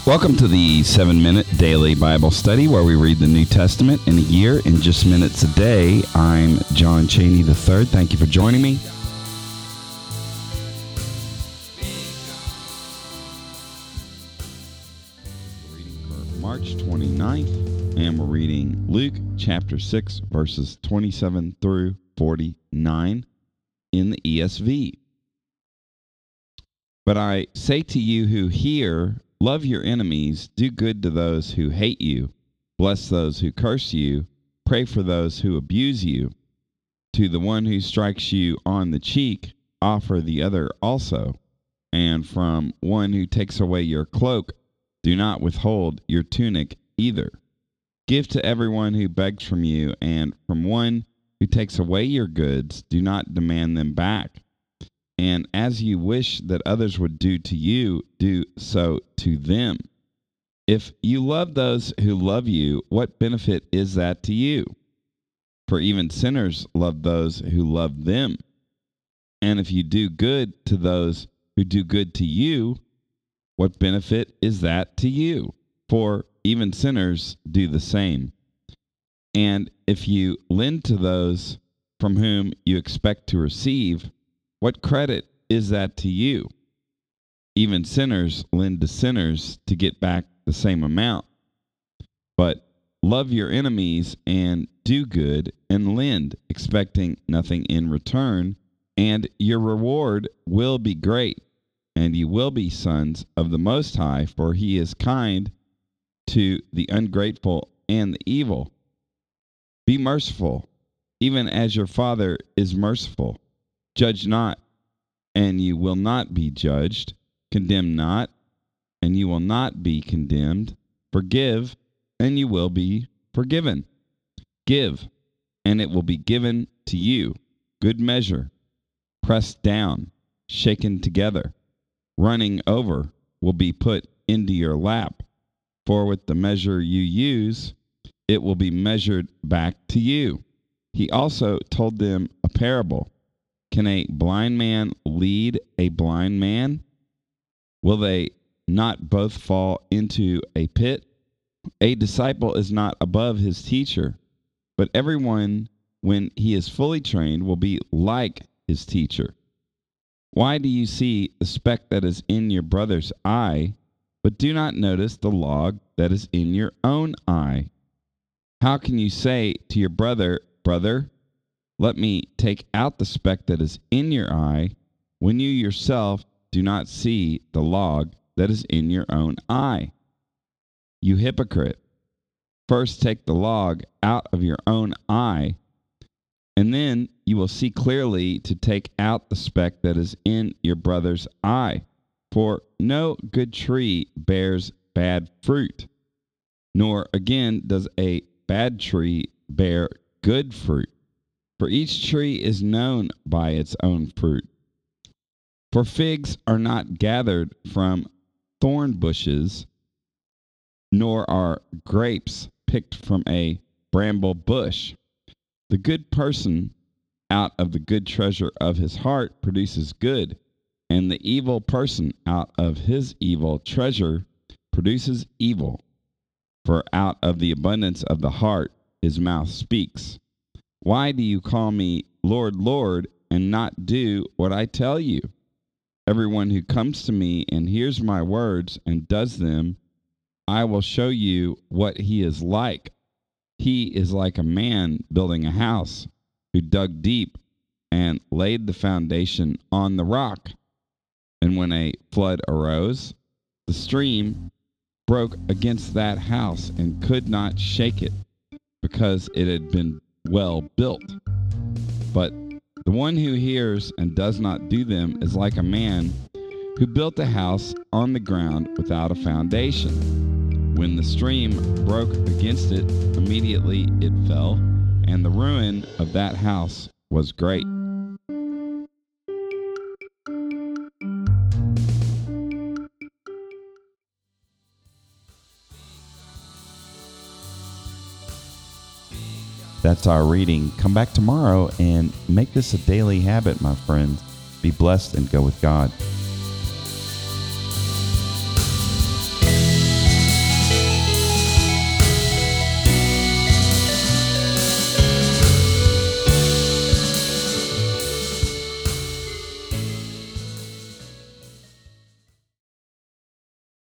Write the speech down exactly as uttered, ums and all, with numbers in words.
Welcome to the seven-minute daily Bible study where we read the New Testament in a year in just minutes a day. I'm John Cheney the third. Thank you for joining me. We're reading for March twenty-ninth, and we're reading Luke chapter six, verses twenty-seven through forty-nine in the E S V. But I say to you who hear, love your enemies, do good to those who hate you, bless those who curse you, pray for those who abuse you. To the one who strikes you on the cheek, offer the other also. And from one who takes away your cloak, do not withhold your tunic either. Give to everyone who begs from you, and from one who takes away your goods, do not demand them back. And as you wish that others would do to you, do so to them. If you love those who love you, what benefit is that to you? For even sinners love those who love them. And if you do good to those who do good to you, what benefit is that to you? For even sinners do the same. And if you lend to those from whom you expect to receive, what credit is that to you? Even sinners lend to sinners to get back the same amount. But love your enemies and do good and lend, expecting nothing in return, and your reward will be great, and you will be sons of the Most High, for he is kind to the ungrateful and the evil. Be merciful, even as your Father is merciful. Judge not, and you will not be judged. Condemn not, and you will not be condemned. Forgive, and you will be forgiven. Give, and it will be given to you. Good measure, pressed down, shaken together, running over, will be put into your lap. For with the measure you use, it will be measured back to you. He also told them a parable. Can a blind man lead a blind man? Will they not both fall into a pit? A disciple is not above his teacher, but everyone, when he is fully trained, will be like his teacher. Why do you see the speck that is in your brother's eye, but do not notice the log that is in your own eye? How can you say to your brother, Brother, let me take out the speck that is in your eye, when you yourself do not see the log that is in your own eye? You hypocrite! First take the log out of your own eye, and then you will see clearly to take out the speck that is in your brother's eye. For no good tree bears bad fruit, nor again does a bad tree bear good fruit. For each tree is known by its own fruit. For figs are not gathered from thorn bushes, nor are grapes picked from a bramble bush. The good person out of the good treasure of his heart produces good, and the evil person out of his evil treasure produces evil. For out of the abundance of the heart his mouth speaks. Why do you call me Lord, Lord, and not do what I tell you? Everyone who comes to me and hears my words and does them, I will show you what he is like. He is like a man building a house, who dug deep and laid the foundation on the rock. And when a flood arose, the stream broke against that house and could not shake it, because it had been well built. But the one who hears and does not do them is like a man who built a house on the ground without a foundation. When the stream broke against it, immediately it fell, and the ruin of that house was great. That's our reading. Come back tomorrow and make this a daily habit, my friends. Be blessed and go with God.